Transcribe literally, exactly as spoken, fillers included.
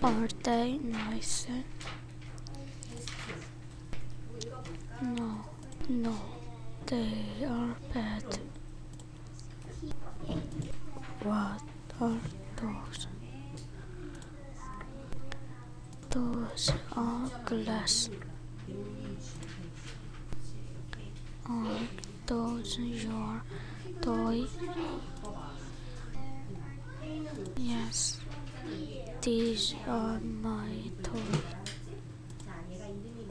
Are they nice? No, no, they are bad. What are those? Those are glass. Are those your toy? Yes, these are my toys.